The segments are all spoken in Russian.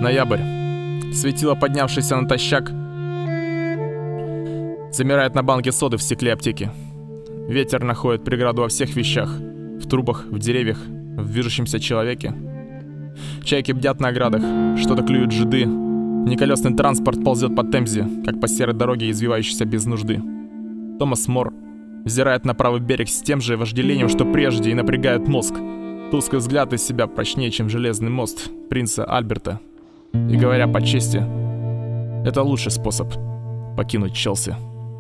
Ноябрь. Светило, поднявшееся натощак, замирает на банке соды в стекле аптеки. Ветер находит преграду во всех вещах: в трубах, в деревьях, в движущемся человеке. Чайки бдят на оградах, что-то клюют жиды. Неколесный транспорт ползет по Темзе, как по серой дороге, извивающейся без нужды. Томас Мор взирает на правый берег с тем же вожделением, что прежде, и напрягает мозг. Тусклый взгляд из себя прочнее, чем железный мост принца Альберта. И говоря по чести, это лучший способ покинуть Челси.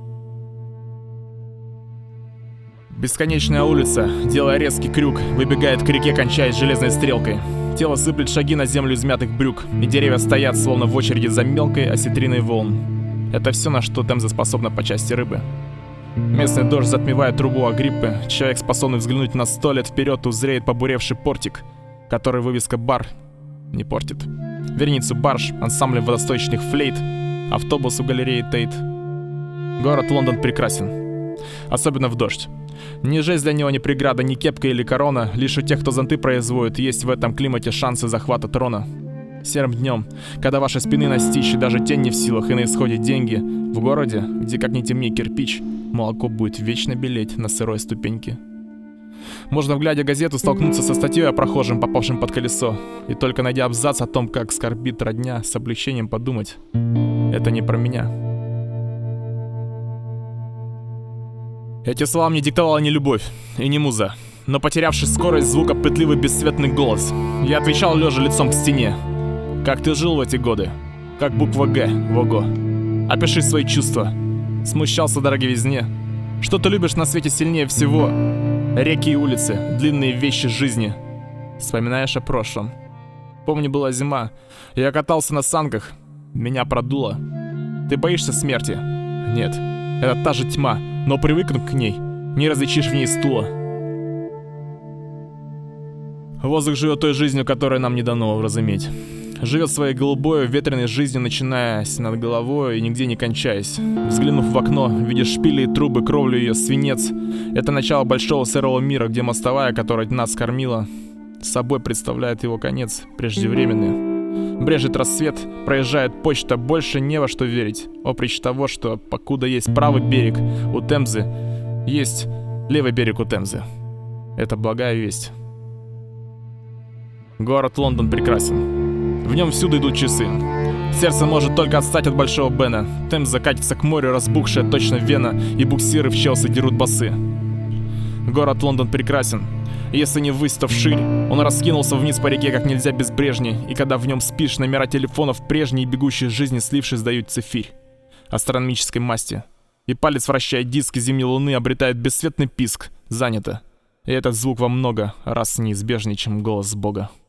Бесконечная улица, делая резкий крюк, выбегает к реке, кончаясь железной стрелкой. Тело сыплет шаги на землю измятых брюк, и деревья стоят, словно в очереди за мелкой осетриной волн. Это все, на что Темза способна по части рыбы. Местный дождь затмевает трубу Агриппы. Человек, способный взглянуть на 100 лет вперед, узреет побуревший портик, который вывеска «Бар» не портит. Вереницу барж, ансамблем водосточных флейт, автобус у галереи Тейт. Город Лондон прекрасен, особенно в дождь. Ни жесть для него, ни преграда, ни кепка или корона. Лишь у тех, кто зонты производит, есть в этом климате шансы захвата трона. Серым днем, когда ваши спины настичь, и даже тень не в силах, и на исходе деньги, в городе, где как ни темнее кирпич, молоко будет вечно белеть на сырой ступеньке. Можно, глядя газету, столкнуться со статьей о прохожем, попавшем под колесо, и только найдя абзац о том, как скорбит родня, с облегчением подумать: это не про меня. Эти слова мне диктовала не любовь и не муза, но потерявший скорость звука пытливый бесцветный голос. Я отвечал, лежа лицом к стене: как ты жил в эти годы? Как буква «Г» в «Ого». Опиши свои чувства. Смущался дороговизне. Что ты любишь на свете сильнее всего? Реки и улицы, длинные вещи жизни. Вспоминаешь о прошлом. Помню, была зима. Я катался на санках. Меня продуло. Ты боишься смерти? Нет. Это та же тьма, но привыкнув к ней, не различишь в ней стула. Воздух живет той жизнью, которую нам не дано уразуметь. Живет своей голубой, ветреной жизнью, начинаясь над головой и нигде не кончаясь. Взглянув в окно, видишь шпили и трубы, кровлю ее, свинец. Это начало большого сырого мира, где мостовая, которая нас кормила, собой представляет его конец, преждевременный. Брежет рассвет, проезжает почта, больше не во что верить. Опричь того, что покуда есть правый берег у Темзы, есть левый берег у Темзы. Это благая весть. Город Лондон прекрасен. В нем всюду идут часы. Сердце может только отстать от Большого Бена. Темза катится к морю, разбухшая точно вена, и буксиры в Челси дерут басы. Город Лондон прекрасен. Если не ввысь, то вширь. Он раскинулся вниз по реке как нельзя безбрежней, и когда в нем спишь, номера телефонов прежней и бегущей жизни, слившись, дают цифирь астрономической масти. И палец, вращая диски зимней луны, обретает бесцветный писк. Занято. И этот звук во много раз неизбежнее, чем голос Бога.